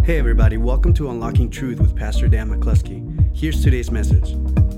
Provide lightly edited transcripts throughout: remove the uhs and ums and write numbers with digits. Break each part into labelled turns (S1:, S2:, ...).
S1: Hey everybody, welcome to Unlocking Truth with Pastor Dan McCluskey. Here's today's message.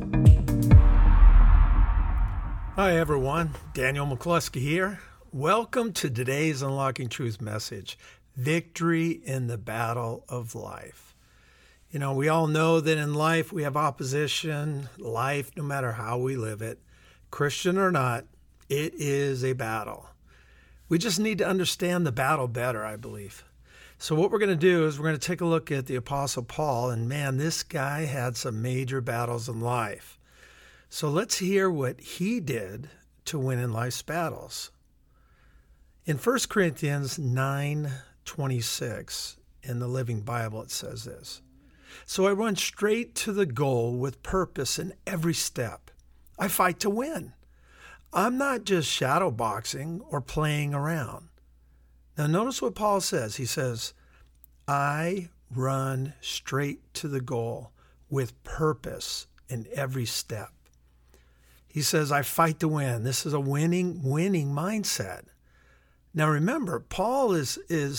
S2: Hi everyone, Daniel McCluskey here. Welcome to today's Unlocking Truth message, Victory in the Battle of Life. You know, we all know that in life we have opposition. Life, no matter how we live it, Christian or not, it is a battle. We just need to understand the battle better, I believe. So what we're going to do is we're going to take a look at the Apostle Paul, and man, this guy had some major battles in life. So let's hear what he did to win in life's battles. In 1 Corinthians 9:26, in the Living Bible, it says this: "So I run straight to the goal with purpose in every step. I fight to win. I'm not just shadow boxing or playing around." Now notice what Paul says. He says, I run straight to the goal with purpose in every step. He says, I fight to win. This is a winning mindset. Now remember, Paul is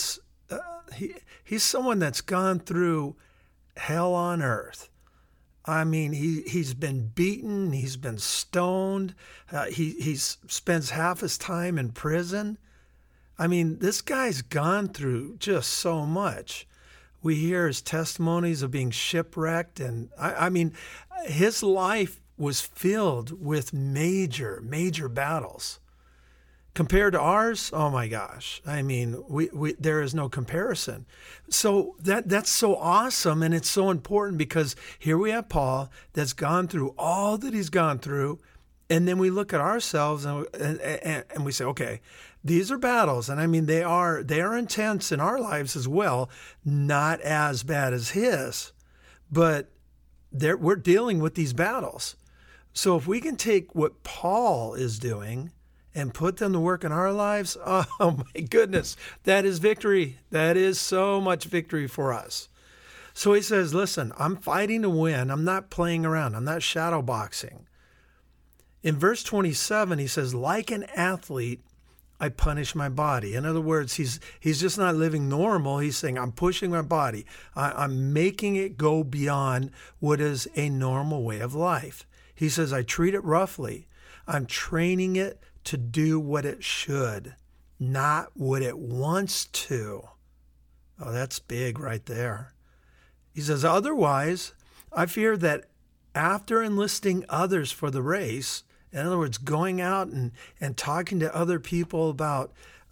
S2: he's someone that's gone through hell on earth. I mean, he's been beaten, he's been stoned, he spends half his time in prison. I mean, this guy's gone through just so much. We hear his testimonies of being shipwrecked, and I mean, his life was filled with major battles. Compared to ours, oh my gosh! I mean, we there is no comparison. So that's so awesome, and it's so important because here we have Paul that's gone through all that he's gone through, and then we look at ourselves and we say, okay, these are battles, and I mean they are intense in our lives as well, not as bad as his, but we're dealing with these battles. So if we can take what Paul is doing and put them to work in our lives, oh my goodness, that is victory. That is so much victory for us. So he says, listen, I'm fighting to win. I'm not playing around. I'm not shadow boxing. In verse 27, he says, like an athlete, I punish my body. In other words, he's just not living normal. He's saying, I'm pushing my body. I'm making it go beyond what is a normal way of life. He says, I treat it roughly. I'm training it to do what it should, not what it wants to. Oh, that's big right there. He says, otherwise, I fear that after enlisting others for the race, in other words, going out and talking to other people about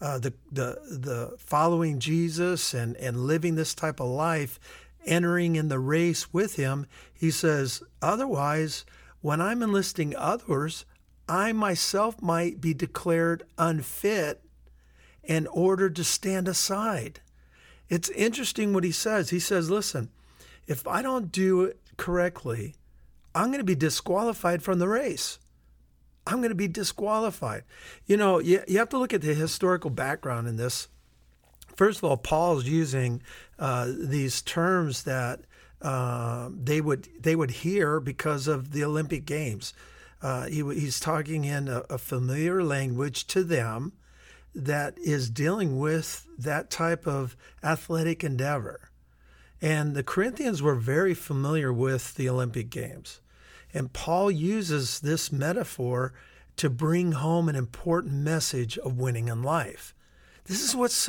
S2: the following Jesus and living this type of life, entering in the race with him, he says, otherwise, when I'm enlisting others, I myself might be declared unfit and ordered to stand aside. It's interesting what he says. He says, listen, if I don't do it correctly, I'm going to be disqualified from the race. I'm going to be disqualified. You know, you have to look at the historical background in this. First of all, Paul's using these terms that they would hear because of the Olympic Games. He's talking in a familiar language to them that is dealing with that type of athletic endeavor. And the Corinthians were very familiar with the Olympic Games. And Paul uses this metaphor to bring home an important message of winning in life. This is what's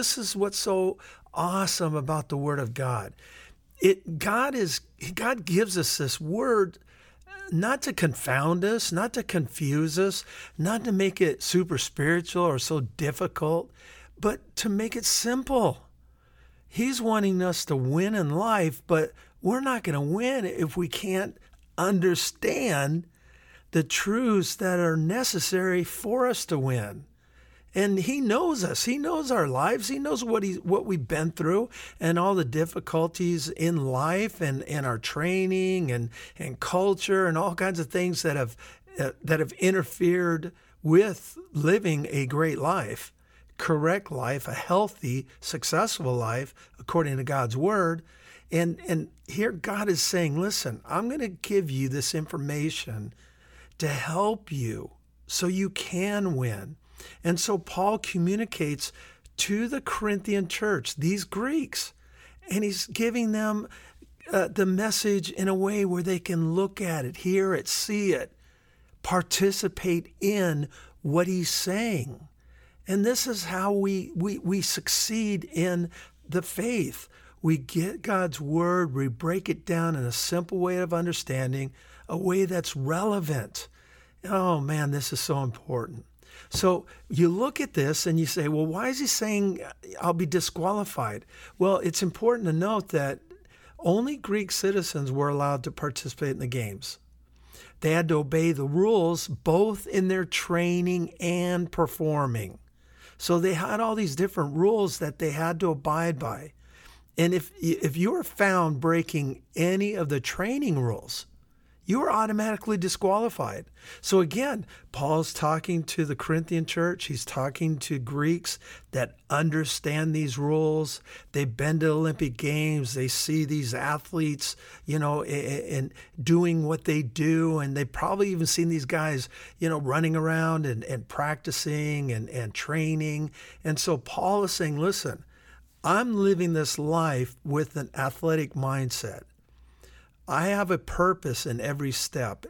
S2: so awesome about the Word of God. God gives us this Word not to confound us, not to confuse us, not to make it super spiritual or so difficult, but to make it simple. He's wanting us to win in life, but we're not going to win if we can't understand the truths that are necessary for us to win. And he knows us. He knows our lives. He knows what we've been through and all the difficulties in life and our training and culture and all kinds of things that have interfered with living a great life, correct life, a healthy, successful life according to God's word. And here God is saying, listen, I'm going to give you this information to help you so you can win. And so Paul communicates to the Corinthian church, these Greeks, And he's giving them the message in a way where they can look at it, hear it, see it, participate in what he's saying. And this is how we succeed in the faith. We get God's word, we break it down in a simple way of understanding, a way that's relevant. Oh man, this is so important. So you look at this and you say, well, why is he saying I'll be disqualified? Well, it's important to note that only Greek citizens were allowed to participate in the games. They had to obey the rules both in their training and performing. So they had all these different rules that they had to abide by. And if you were found breaking any of the training rules, you are automatically disqualified. So again, Paul's talking to the Corinthian church. He's talking to Greeks that understand these rules. They've been to Olympic Games. They see these athletes, and doing what they do. And they've probably even seen these guys, running around and practicing and training. And so Paul is saying, listen, I'm living this life with an athletic mindset. I have a purpose in every step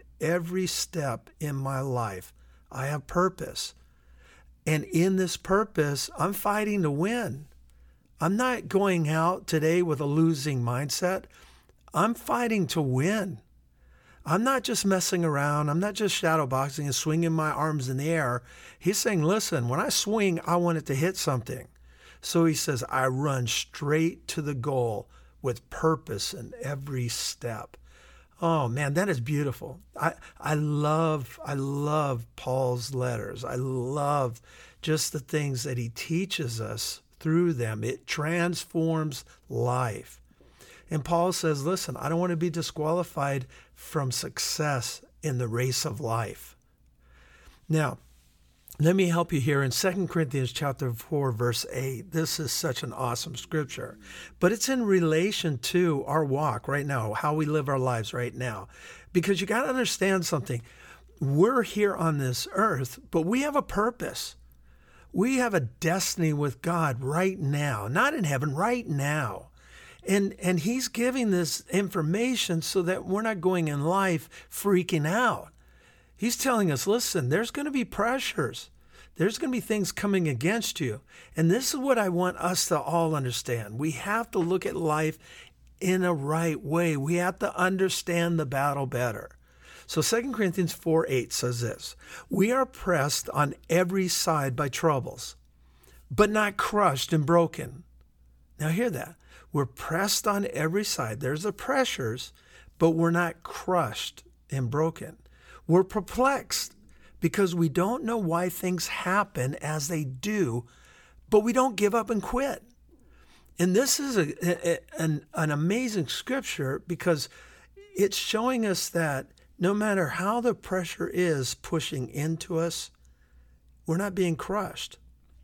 S2: in my life. I have purpose. And in this purpose, I'm fighting to win. I'm not going out today with a losing mindset. I'm fighting to win. I'm not just messing around. I'm not just shadowboxing and swinging my arms in the air. He's saying, listen, when I swing, I want it to hit something. So he says, I run straight to the goal with purpose in every step. Oh man, that is beautiful. I love Paul's letters. I love just the things that he teaches us through them. It transforms life. And Paul says, listen, I don't want to be disqualified from success in the race of life. Now, let me help you here in 2 Corinthians chapter 4, verse 8. This is such an awesome scripture, but it's in relation to our walk right now, how we live our lives right now. Because you got to understand something. We're here on this earth, but we have a purpose. We have a destiny with God right now, not in heaven, right now. And he's giving this information so that we're not going in life freaking out. He's telling us, listen, there's going to be pressures. There's going to be things coming against you. And this is what I want us to all understand. We have to look at life in a right way. We have to understand the battle better. So 2 Corinthians 4:8 says this, we are pressed on every side by troubles, but not crushed and broken. Now hear that. We're pressed on every side. There's the pressures, but we're not crushed and broken. We're perplexed because we don't know why things happen as they do, but we don't give up and quit. And this is an amazing scripture because it's showing us that no matter how the pressure is pushing into us, we're not being crushed.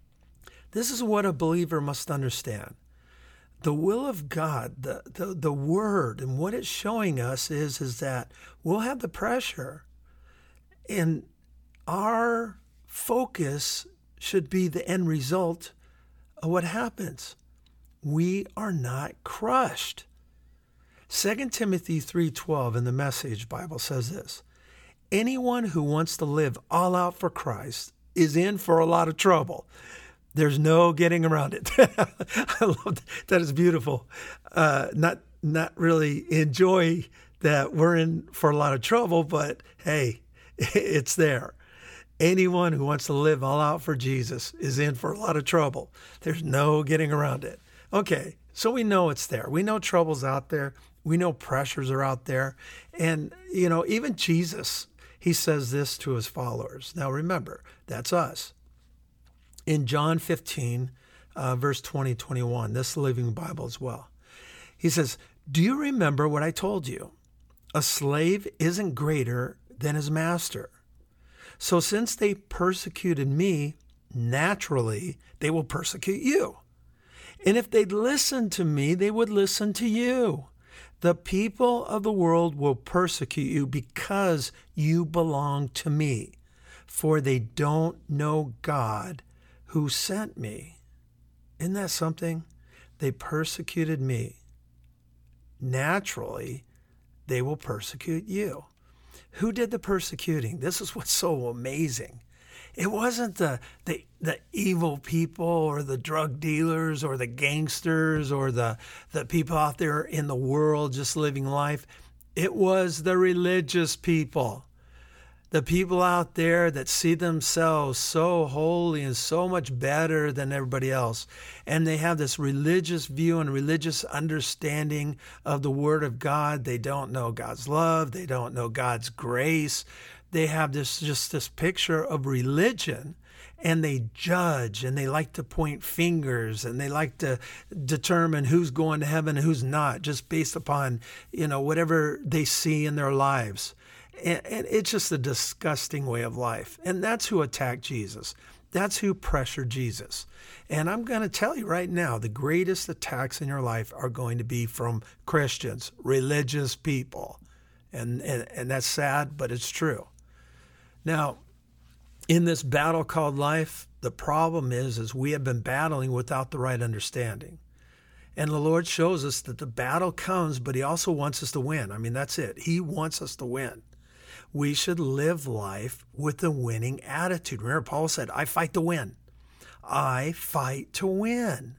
S2: This is what a believer must understand. The will of God, the word, and what it's showing us is that we'll have the pressure, and our focus should be the end result of what happens. We are not crushed. 2 Timothy 3:12 in the Message Bible says this, anyone who wants to live all out for Christ is in for a lot of trouble. There's no getting around it. I love that. That is beautiful. Not really enjoy that we're in for a lot of trouble, but hey, it's there. Anyone who wants to live all out for Jesus is in for a lot of trouble. There's no getting around it. Okay, so we know it's there. We know trouble's out there. We know pressures are out there. And, even Jesus, he says this to his followers. Now remember, that's us. In John 15, verse 20-21, this Living Bible as well. He says, do you remember what I told you? A slave isn't greater than his master. So since they persecuted me, naturally, they will persecute you. And if they'd listen to me, they would listen to you. The people of the world will persecute you because you belong to me, for they don't know God who sent me. Isn't that something? They persecuted me. naturally they will persecute you. Who did the persecuting? This is what's so amazing. It wasn't the evil people or the drug dealers or the gangsters or the people out there in the world just living life. It was the religious people. The people out there that see themselves so holy and so much better than everybody else. And they have this religious view and religious understanding of the Word of God. They don't know God's love. They don't know God's grace. They have this picture of religion, and they judge, and they like to point fingers, and they like to determine who's going to heaven and who's not, just based upon, whatever they see in their lives. And it's just a disgusting way of life. And that's who attacked Jesus. That's who pressured Jesus. And I'm going to tell you right now, the greatest attacks in your life are going to be from Christians, religious people. And that's sad, but it's true. Now, in this battle called life, the problem is we have been battling without the right understanding. And the Lord shows us that the battle comes, but he also wants us to win. I mean, that's it. He wants us to win. We should live life with a winning attitude. Remember, Paul said, I fight to win. I fight to win.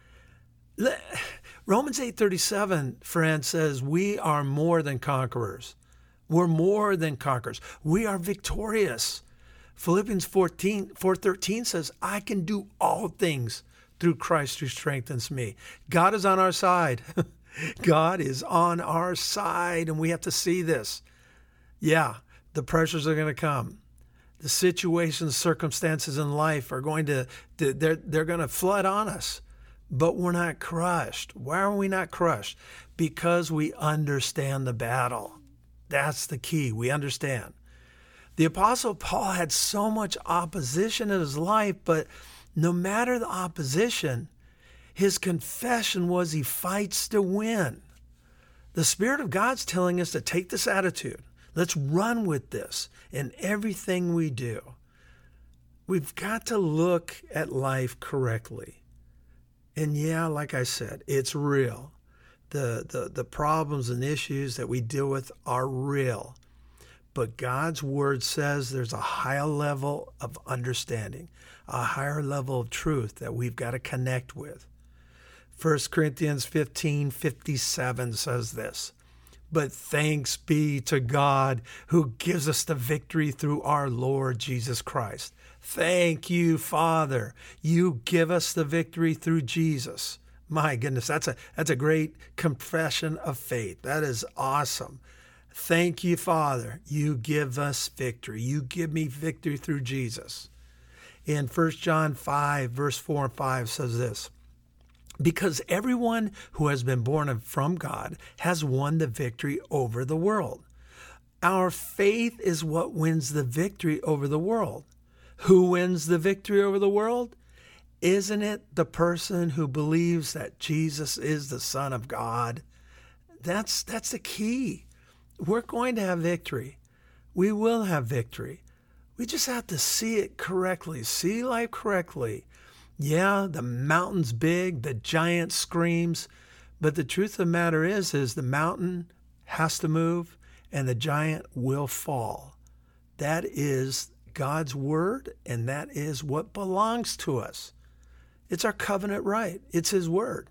S2: Romans 8:37, friend, says we are more than conquerors. We're more than conquerors. We are victorious. Philippians 4:13 says, I can do all things through Christ who strengthens me. God is on our side. God is on our side, and we have to see this. Yeah, the pressures are going to come. The situations, circumstances in life are going to, they're going to flood on us. But we're not crushed. Why are we not crushed? Because we understand the battle. That's the key. We understand. The Apostle Paul had so much opposition in his life, but no matter the opposition, his confession was he fights to win. The Spirit of God's telling us to take this attitude. Let's run with this in everything we do. We've got to look at life correctly. And yeah, like I said, it's real. The problems and issues that we deal with are real. But God's Word says there's a higher level of understanding, a higher level of truth that we've got to connect with. 1 Corinthians 15:57 says this, but thanks be to God who gives us the victory through our Lord Jesus Christ. Thank you, Father. You give us the victory through Jesus. My goodness, that's a great confession of faith. That is awesome. Thank you, Father. You give us victory. You give me victory through Jesus. In 1 John 5, verse 4 and 5 says this, because everyone who has been born from God has won the victory over the world. Our faith is what wins the victory over the world. Who wins the victory over the world? Isn't it the person who believes that Jesus is the Son of God? That's the key. We're going to have victory. We will have victory. We just have to see it correctly, see life correctly. Yeah, the mountain's big, the giant screams, but the truth of the matter is the mountain has to move and the giant will fall. That is God's word, and that is what belongs to us. It's our covenant right. It's his word.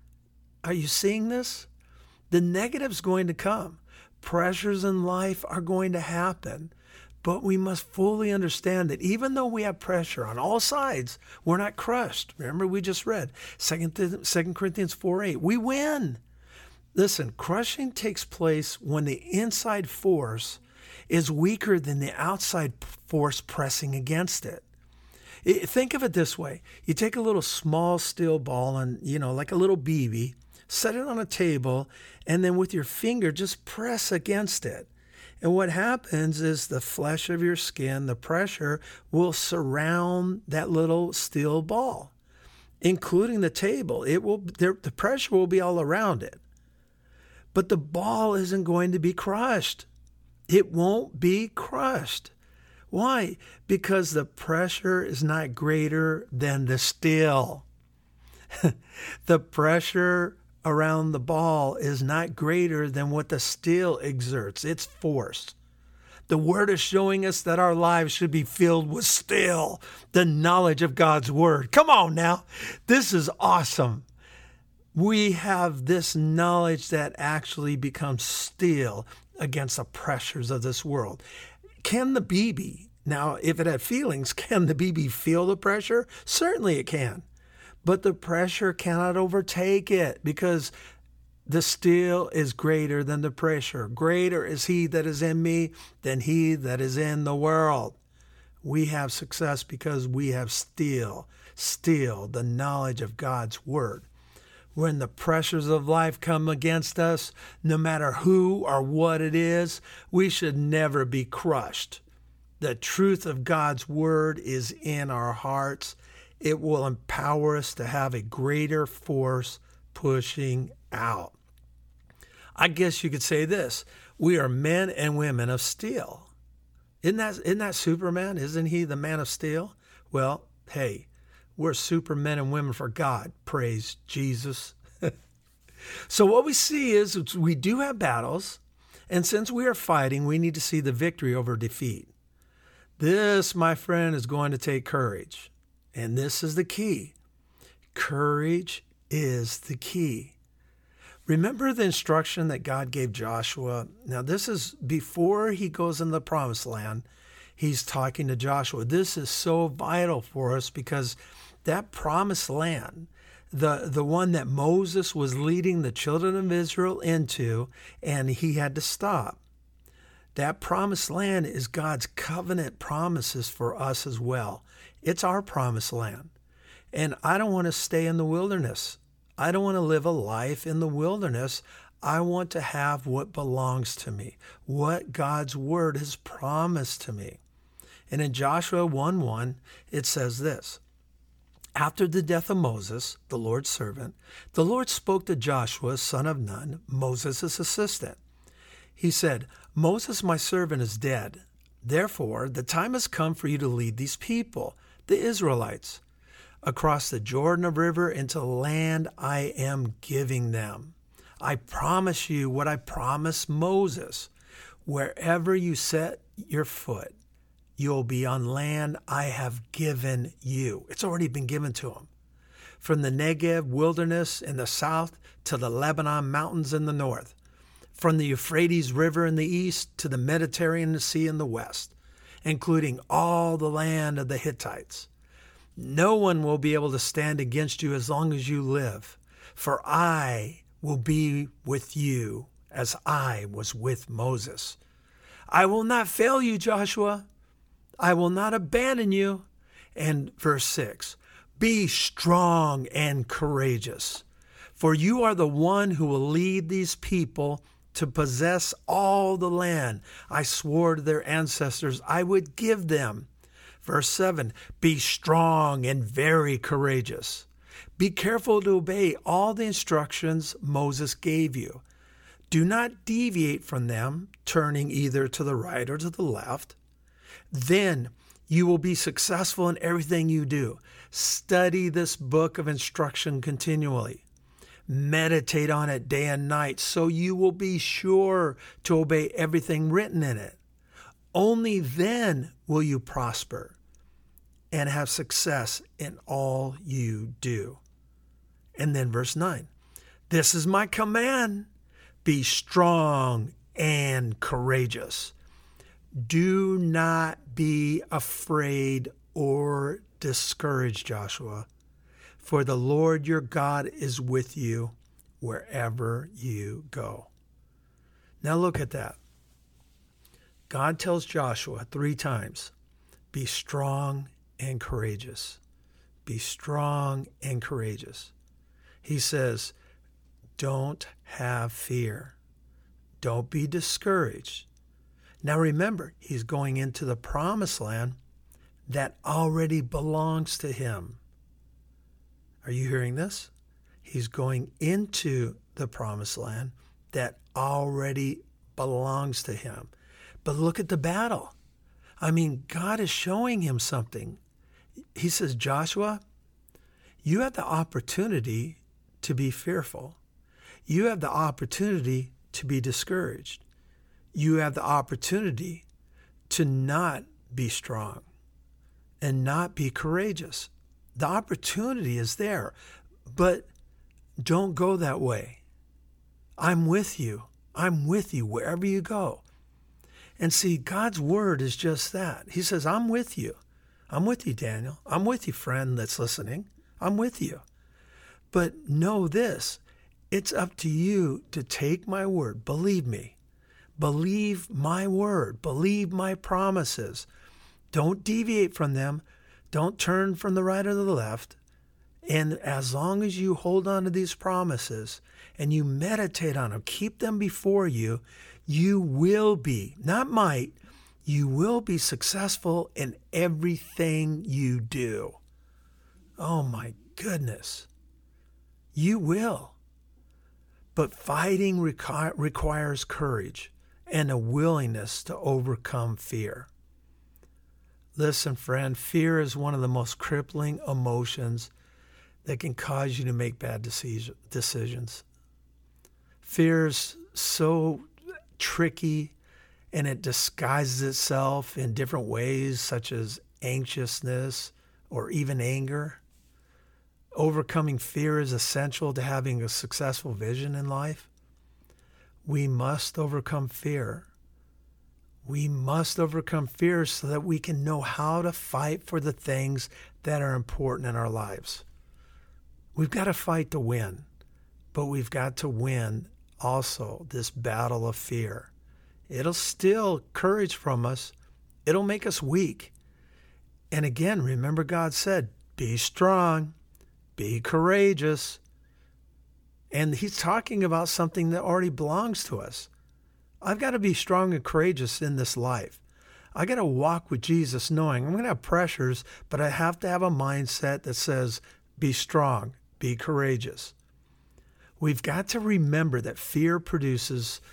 S2: Are you seeing this? The negative's going to come. Pressures in life are going to happen. But we must fully understand that even though we have pressure on all sides, we're not crushed. Remember, we just read 2 Corinthians 4:8. We win. Listen, crushing takes place when the inside force is weaker than the outside force pressing against it. Think of it this way. You take a little small steel ball and, like a little BB, set it on a table, and then with your finger, just press against it. And what happens is the flesh of your skin, the pressure, will surround that little steel ball, including the table. The pressure will be all around it. But the ball isn't going to be crushed. It won't be crushed. Why? Because the pressure is not greater than the steel. The pressure around the ball is not greater than what the steel exerts, its force. The Word is showing us that our lives should be filled with steel, the knowledge of God's Word. Come on now. This is awesome. We have this knowledge that actually becomes steel against the pressures of this world. Can the BB, now if it had feelings, can the BB feel the pressure? Certainly it can. But the pressure cannot overtake it because the steel is greater than the pressure. Greater is he that is in me than he that is in the world. We have success because we have steel, the knowledge of God's Word. When the pressures of life come against us, no matter who or what it is, we should never be crushed. The truth of God's Word is in our hearts. It will empower us to have a greater force pushing out. I guess you could say this: we are men and women of steel. Isn't that Superman? Isn't he the man of steel? Well, hey, we're supermen and women for God. Praise Jesus. So what we see is we do have battles, and since we are fighting, we need to see the victory over defeat. This, my friend, is going to take courage. And this is the key. Courage is the key. Remember the instruction that God gave Joshua? Now, this is before he goes into the promised land. He's talking to Joshua. This is so vital for us because that promised land, the one that Moses was leading the children of Israel into, and he had to stop. That promised land is God's covenant promises for us as well. It's our promised land. And I don't want to stay in the wilderness. I don't want to live a life in the wilderness. I want to have what belongs to me, what God's Word has promised to me. And in Joshua 1:1, it says this: After the death of Moses, the Lord's servant, the Lord spoke to Joshua, son of Nun, Moses' assistant. He said, Moses, my servant, is dead. Therefore, the time has come for you to lead these people, the Israelites, across the Jordan River into the land I am giving them. I promise you what I promised Moses. Wherever you set your foot, you'll be on land I have given you. It's already been given to them. From the Negev wilderness in the south to the Lebanon mountains in the north. From the Euphrates River in the east to the Mediterranean Sea in the west, including all the land of the Hittites. No one will be able to stand against you as long as you live, for I will be with you as I was with Moses. I will not fail you, Joshua. I will not abandon you. And verse 6, be strong and courageous, for you are the one who will lead these people to possess all the land I swore to their ancestors I would give them. Verse 7, be strong and very courageous. Be careful to obey all the instructions Moses gave you. Do not deviate from them, turning either to the right or to the left. Then you will be successful in everything you do. Study this book of instruction continually. Meditate on it day and night so you will be sure to obey everything written in it. Only then will you prosper and have success in all you do. And then verse 9, this is my command. Be strong and courageous. Do not be afraid or discouraged, Joshua, for the Lord your God is with you wherever you go. Now look at that. God tells Joshua 3 times, be strong and courageous. Be strong and courageous. He says, don't have fear. Don't be discouraged. Now remember, he's going into the promised land that already belongs to him. Are you hearing this? He's going into the promised land that already belongs to him. But look at the battle. I mean, God is showing him something. He says, Joshua, you have the opportunity to be fearful. you have the opportunity to be discouraged. You have the opportunity to not be strong and not be courageous. The opportunity is there, but don't go that way. I'm with you. I'm with you wherever you go. And see, God's word is just that. He says, I'm with you. I'm with you, Daniel. I'm with you, friend that's listening. I'm with you. But know this, it's up to you to take my word. Believe me. Believe my word. Believe my promises. Don't deviate from them. Don't turn from the right or the left. And as long as you hold on to these promises and you meditate on them, keep them before you, you will be, not might, you will be successful in everything you do. Oh my goodness. You will. But fighting requires courage and a willingness to overcome fear. Listen, friend, fear is one of the most crippling emotions that can cause you to make bad decisions. Fear is so tricky, and it disguises itself in different ways, such as anxiousness or even anger. Overcoming fear is essential to having a successful vision in life. We must overcome fear. We must overcome fear so that we can know how to fight for the things that are important in our lives. We've got to fight to win, but we've got to win also this battle of fear. It'll steal courage from us. It'll make us weak. And again, remember God said, be strong, be courageous. And he's talking about something that already belongs to us. I've got to be strong and courageous in this life. I got to walk with Jesus knowing I'm going to have pressures, but I have to have a mindset that says, be strong, be courageous. We've got to remember that fear produces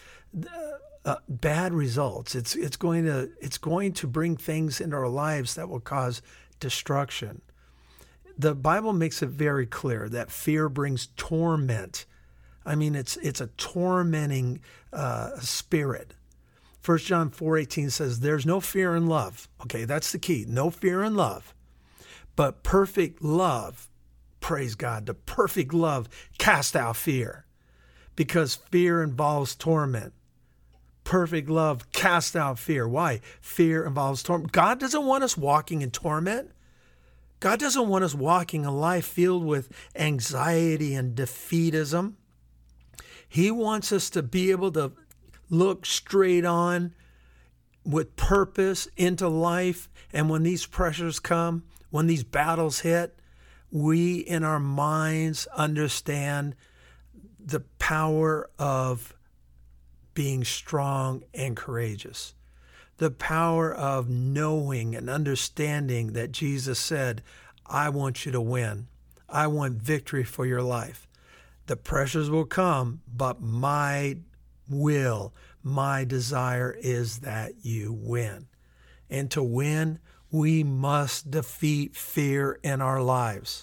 S2: bad results. It's going to bring things into our lives that will cause destruction. The Bible makes it very clear that fear brings torment. I mean, it's a tormenting spirit. 1 John 4:18 says, there's no fear in love. Okay, that's the key. No fear in love. But perfect love, praise God, the perfect love casts out fear. Because fear involves torment. Perfect love casts out fear. Why? Fear involves torment. God doesn't want us walking in torment. God doesn't want us walking a life filled with anxiety and defeatism. He wants us to be able to look straight on with purpose into life. And when these pressures come, when these battles hit, we in our minds understand the power of being strong and courageous. The power of knowing and understanding that Jesus said, I want you to win. I want victory for your life. The pressures will come, but my will, my desire is that you win. And to win, we must defeat fear in our lives.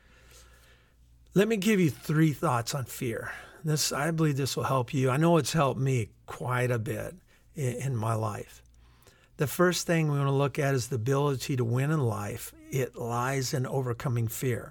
S2: Let me give you 3 thoughts on fear. I believe this will help you. I know it's helped me quite a bit in my life. The first thing we want to look at is the ability to win in life. It lies in overcoming fear.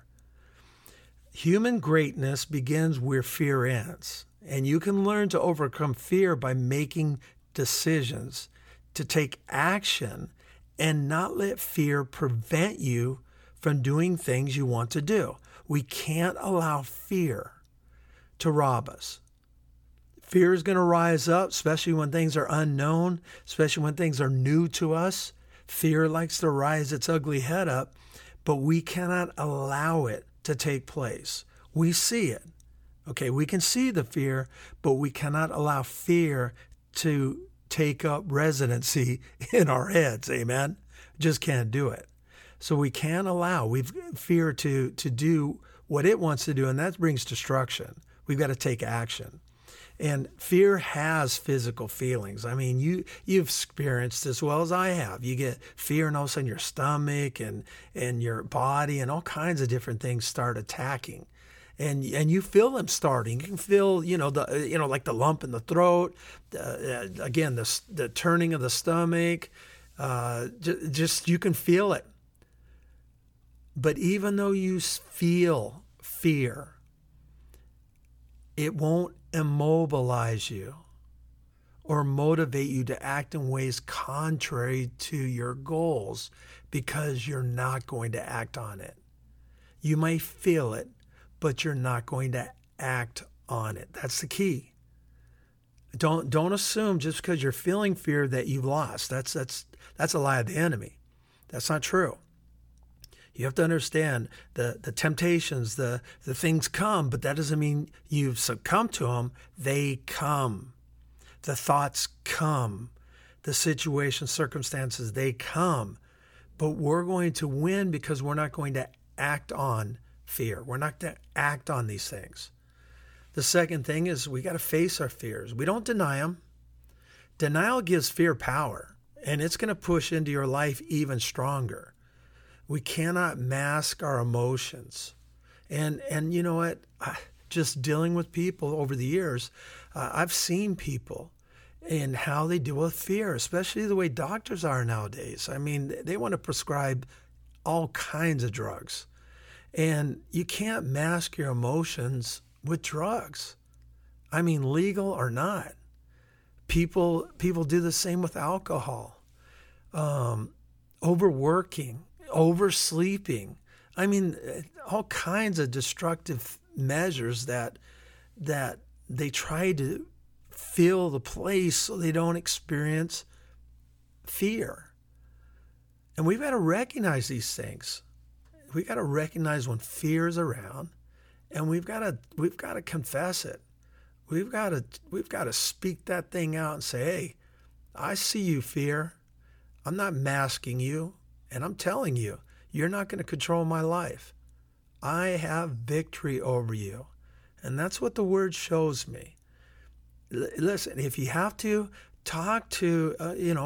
S2: Human greatness begins where fear ends. And you can learn to overcome fear by making decisions, to take action, and not let fear prevent you from doing things you want to do. We can't allow fear to rob us. Fear is going to rise up, especially when things are unknown, especially when things are new to us. Fear likes to rise its ugly head up, but we cannot allow it to take place. We see it. Okay, we can see the fear, but we cannot allow fear to take up residency in our heads. Amen? Just can't do it. So we can't allow fear to do what it wants to do, and that brings destruction. We've got to take action. And fear has physical feelings. I mean, you've experienced as well as I have. You get fear and all of a sudden your stomach and your body and all kinds of different things start attacking. and you feel them starting. You can feel, like the lump in the throat, again, the turning of the stomach, just you can feel it. But even though you feel fear, it won't immobilize you or motivate you to act in ways contrary to your goals, because you're not going to act on it. You may feel it, but you're not going to act on it. That's the key. Don't assume just because you're feeling fear that you've lost. That's a lie of the enemy. That's not true. You have to understand the temptations, the things come, but that doesn't mean you've succumbed to them. They come. The thoughts come. The situations, circumstances, they come. But we're going to win because we're not going to act on fear. We're not going to act on these things. The second thing is we got to face our fears. We don't deny them. Denial gives fear power, and it's going to push into your life even stronger. We cannot mask our emotions. And you know what? Just dealing with people over the years, I've seen people and how they deal with fear, especially the way doctors are nowadays. I mean, they want to prescribe all kinds of drugs. And you can't mask your emotions with drugs. I mean, legal or not. People do the same with alcohol, overworking, oversleeping. I mean, all kinds of destructive measures that they try to fill the place so they don't experience fear. And we've got to recognize these things. We've got to recognize when fear is around, and we've got to confess it. We've got to speak that thing out and say, "Hey, I see you, fear. I'm not masking you, and I'm telling you, you're not going to control my life. I have victory over you." And that's what the word shows me. Listen, if you have to, talk to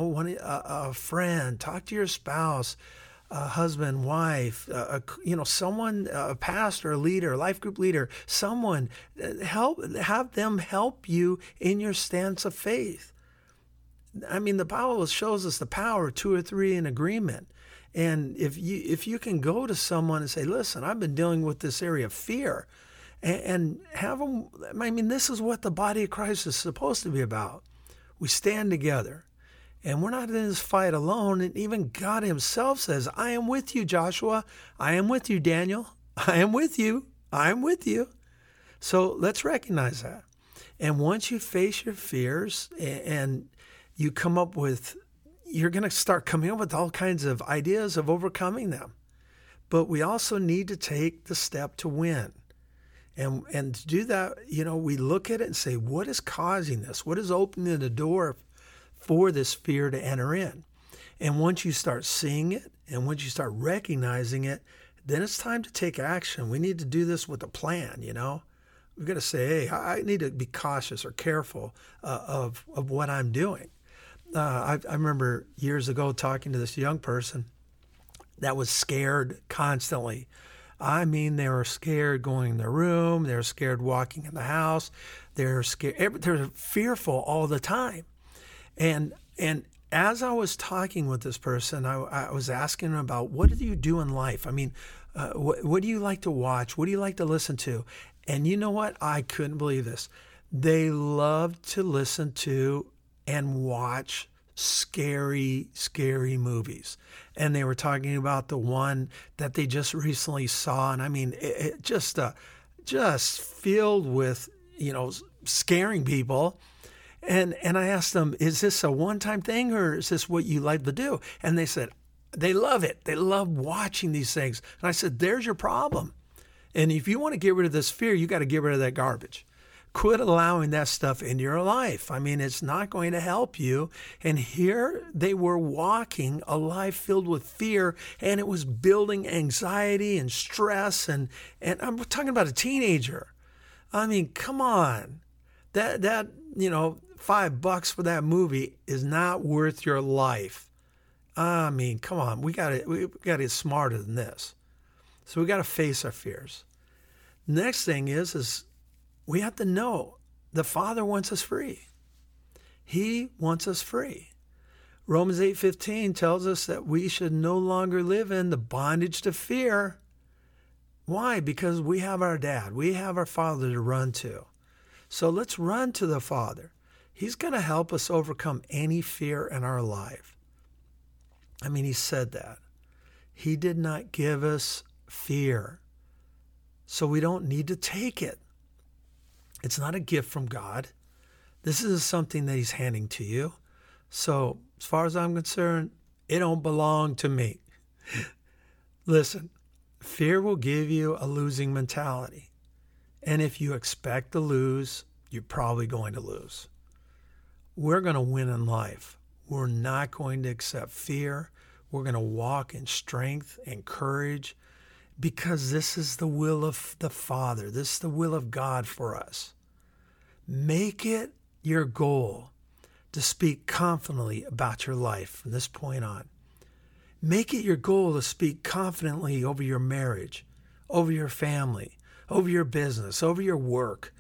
S2: a friend, talk to your spouse, a husband, wife, someone, a pastor, a leader, a life group leader, someone, have them help you in your stance of faith. I mean, the Bible shows us the power of 2 or 3 in agreement. And if you can go to someone and say, "Listen, I've been dealing with this area of fear," and have them, I mean, this is what the body of Christ is supposed to be about. We stand together, and we're not in this fight alone. And even God himself says, "I am with you, Joshua. I am with you, Daniel. I am with you. I am with you." So let's recognize that. And once you face your fears and you come up with, you're going to start coming up with all kinds of ideas of overcoming them. But we also need to take the step to win. And to do that, we look at it and say, what is causing this? What is opening the door for this fear to enter in? And once you start seeing it, and once you start recognizing it, then it's time to take action. We need to do this with a plan, We've got to say, "Hey, I need to be cautious or careful of what I'm doing." I remember years ago talking to this young person that was scared constantly. I mean, they were scared going in their room. They were scared walking in the house. They're scared. They're fearful all the time. And as I was talking with this person, I was asking them about, what do you do in life? I mean, what do you like to watch? What do you like to listen to? And you know what? I couldn't believe this. They loved to listen to and watch scary movies. And they were talking about the one that they just recently saw. And I mean, it just filled with, scaring people. And I asked them, "Is this a one-time thing, or is this what you like to do?" And they said, they love it. They love watching these things. And I said, there's your problem. And if you want to get rid of this fear, you got to get rid of that garbage. Quit allowing that stuff into your life. I mean, it's not going to help you. And here they were walking a life filled with fear, and it was building anxiety and stress. And I'm talking about a teenager. I mean, come on. That $5 for that movie is not worth your life. I mean, come on. We got to get smarter than this. So we got to face our fears. Next thing is we have to know the Father wants us free. He wants us free. Romans 8:15 tells us that we should no longer live in the bondage to fear. Why? Because we have our dad. We have our Father to run to. So let's run to the Father. He's going to help us overcome any fear in our life. I mean, he said that. He did not give us fear, so we don't need to take it. It's not a gift from God. This is something that he's handing to you. So as far as I'm concerned, it don't belong to me. Listen, fear will give you a losing mentality. And if you expect to lose, you're probably going to lose. We're going to win in life. We're not going to accept fear. We're going to walk in strength and courage because this is the will of the Father. This is the will of God for us. Make it your goal to speak confidently about your life from this point on. Make it your goal to speak confidently over your marriage, over your family, over your business, over your work.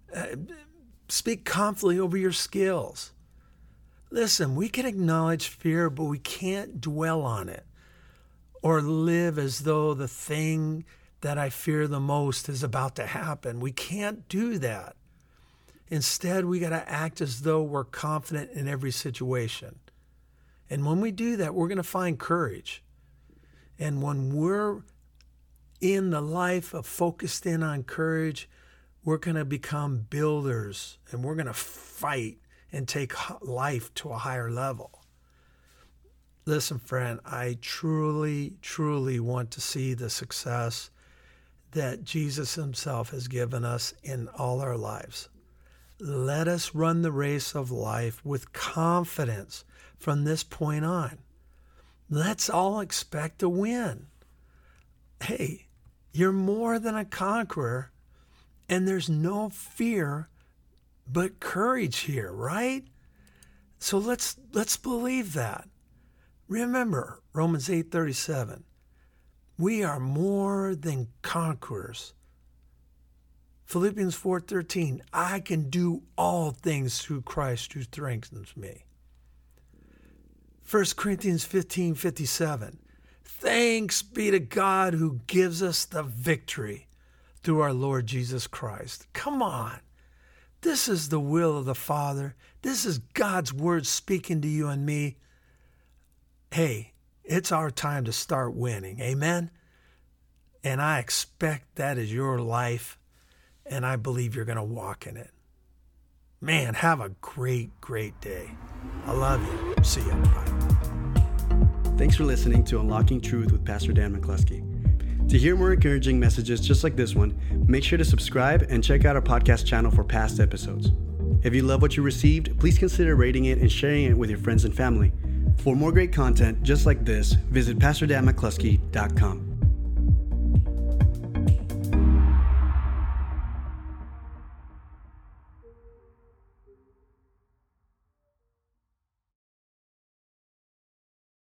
S2: Speak confidently over your skills. Listen, we can acknowledge fear, but we can't dwell on it or live as though the thing that I fear the most is about to happen. We can't do that. Instead, we got to act as though we're confident in every situation. And when we do that, we're going to find courage. And when we're in the life of focused in on courage, we're going to become builders and we're going to fight and take life to a higher level. Listen, friend, I truly, truly want to see the success that Jesus himself has given us in all our lives. Let us run the race of life with confidence from this point on. Let's all expect to win. Hey, you're more than a conqueror, and there's no fear but courage here, right? So let's believe that. Remember Romans 8:37. We are more than conquerors. Philippians 4:13. I can do all things through Christ who strengthens me. 1 Corinthians 15:57. Thanks be to God who gives us the victory through our Lord Jesus Christ. Come on. This is the will of the Father. This is God's word speaking to you and me. Hey, it's our time to start winning. Amen? And I expect that is your life, and I believe you're going to walk in it. Man, have a great, great day. I love you. See you. Bye.
S1: Thanks for listening to Unlocking Truth with Pastor Dan McCluskey. To hear more encouraging messages just like this one, make sure to subscribe and check out our podcast channel for past episodes. If you love what you received, please consider rating it and sharing it with your friends and family. For more great content just like this, visit PastorDanMcCluskey.com.